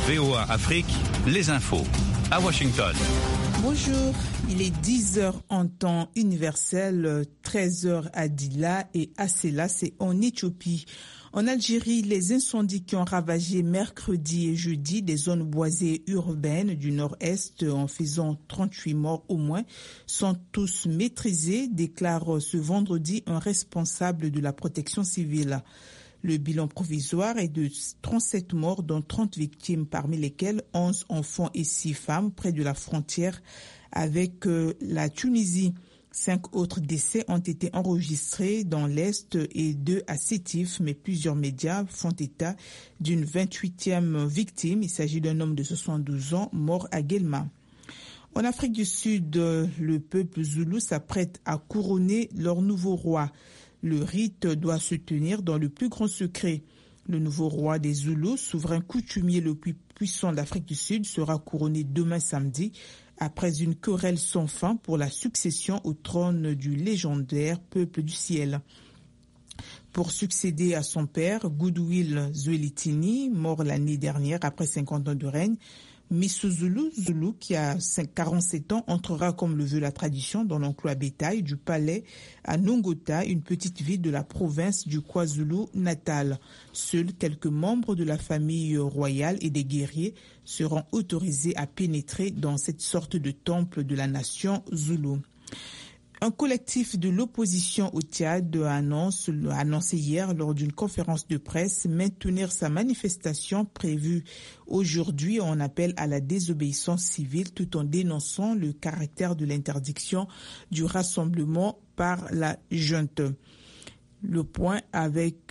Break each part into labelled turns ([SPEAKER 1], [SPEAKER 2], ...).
[SPEAKER 1] VOA Afrique, les infos. À Washington.
[SPEAKER 2] Bonjour, il est 10h en temps universel, 13h à Dila et à Sela, c'est en Éthiopie. En Algérie, les incendies qui ont ravagé mercredi et jeudi des zones boisées urbaines du nord-est en faisant 38 morts au moins sont tous maîtrisés, déclare ce vendredi un responsable de la protection civile. Le bilan provisoire est de 37 morts, dont 30 victimes, parmi lesquelles 11 enfants et 6 femmes près de la frontière avec la Tunisie. 5 autres décès ont été enregistrés dans l'Est et 2 à Sétif, mais plusieurs médias font état d'une 28e victime. Il s'agit d'un homme de 72 ans mort à Guelma. En Afrique du Sud, le peuple zoulou s'apprête à couronner leur nouveau roi. Le rite doit se tenir dans le plus grand secret. Le nouveau roi des Zoulous, souverain coutumier le plus puissant d'Afrique du Sud, sera couronné demain samedi après une querelle sans fin pour la succession au trône du légendaire peuple du ciel. Pour succéder à son père, Goodwill Zwelithini, mort l'année dernière après 50 ans de règne, Misuzulu Zulu, qui a 47 ans, entrera, comme le veut la tradition, dans l'enclos à bétail du palais à Nongota, une petite ville de la province du KwaZulu-Natal. Seuls quelques membres de la famille royale et des guerriers seront autorisés à pénétrer dans cette sorte de temple de la nation Zoulou. Un collectif de l'opposition au Tchad a annoncé hier lors d'une conférence de presse maintenir sa manifestation prévue aujourd'hui en appel à la désobéissance civile tout en dénonçant le caractère de l'interdiction du rassemblement par la junte. Le point avec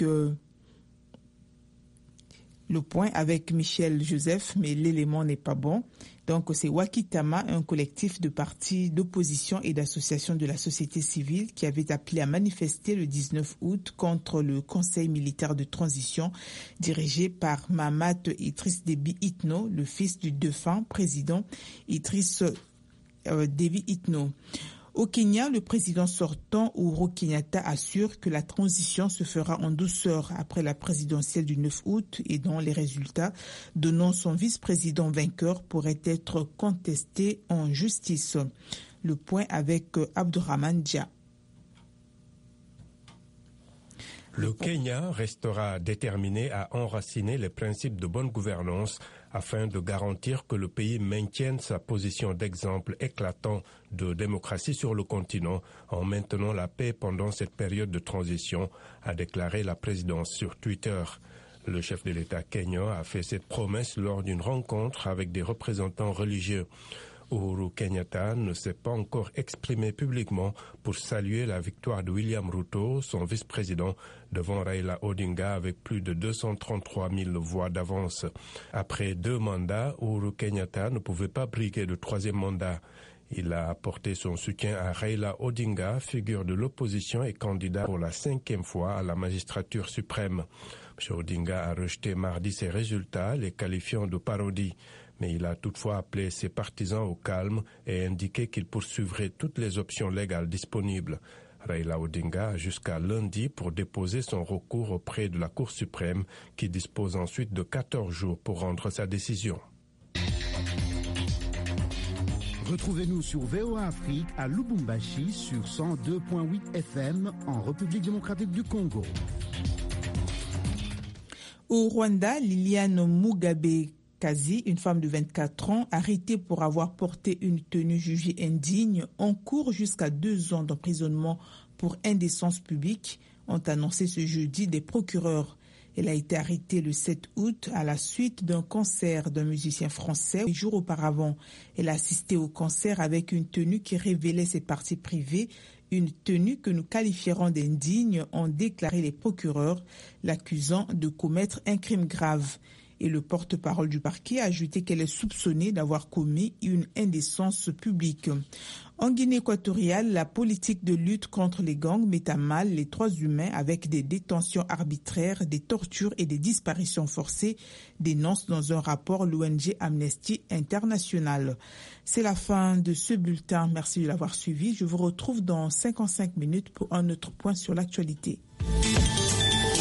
[SPEAKER 2] Michel Joseph, mais l'élément n'est pas bon. Donc c'est Wakitama, un collectif de partis d'opposition et d'associations de la société civile qui avait appelé à manifester le 19 août contre le Conseil militaire de transition dirigé par Mahamat Idriss Déby Itno, le fils du défunt président Idriss Déby Itno. Au Kenya, le président sortant Uhuru Kenyatta assure que la transition se fera en douceur après la présidentielle du 9 août et dont les résultats donnant son vice-président vainqueur pourraient être contestés en justice. Le point avec Abdurrahman Dia.
[SPEAKER 3] Le Kenya restera déterminé à enraciner les principes de bonne gouvernance afin de garantir que le pays maintienne sa position d'exemple éclatant de démocratie sur le continent en maintenant la paix pendant cette période de transition, a déclaré la présidence sur Twitter. Le chef de l'État kenyan a fait cette promesse lors d'une rencontre avec des représentants religieux. Uhuru Kenyatta ne s'est pas encore exprimé publiquement pour saluer la victoire de William Ruto, son vice-président, devant Raila Odinga avec plus de 233 000 voix d'avance. Après 2 mandats, Uhuru Kenyatta ne pouvait pas briguer de 3e mandat. Il a apporté son soutien à Raila Odinga, figure de l'opposition et candidat pour la 5e fois à la magistrature suprême. M. Odinga a rejeté mardi ses résultats, les qualifiant de parodie. Mais il a toutefois appelé ses partisans au calme et indiqué qu'il poursuivrait toutes les options légales disponibles. Raila Odinga a jusqu'à lundi pour déposer son recours auprès de la Cour suprême qui dispose ensuite de 14 jours pour rendre sa décision.
[SPEAKER 4] Retrouvez-nous sur VOA Afrique à Lubumbashi sur 102.8 FM en République démocratique du Congo.
[SPEAKER 2] Au Rwanda, Liliane Mugabe Kazi, une femme de 24 ans, arrêtée pour avoir porté une tenue jugée indigne, encourt jusqu'à 2 ans d'emprisonnement pour indécence publique, ont annoncé ce jeudi des procureurs. Elle a été arrêtée le 7 août à la suite d'un concert d'un musicien français. 8 jours auparavant, elle a assisté au concert avec une tenue qui révélait ses parties privées, une tenue que nous qualifierons d'indigne, ont déclaré les procureurs, l'accusant de commettre un crime grave. Et le porte-parole du parquet a ajouté qu'elle est soupçonnée d'avoir commis une indécence publique. En Guinée équatoriale, la politique de lutte contre les gangs met à mal les droits humains avec des détentions arbitraires, des tortures et des disparitions forcées, dénonce dans un rapport l'ONG Amnesty International. C'est la fin de ce bulletin. Merci de l'avoir suivi. Je vous retrouve dans 55 minutes pour un autre point sur l'actualité.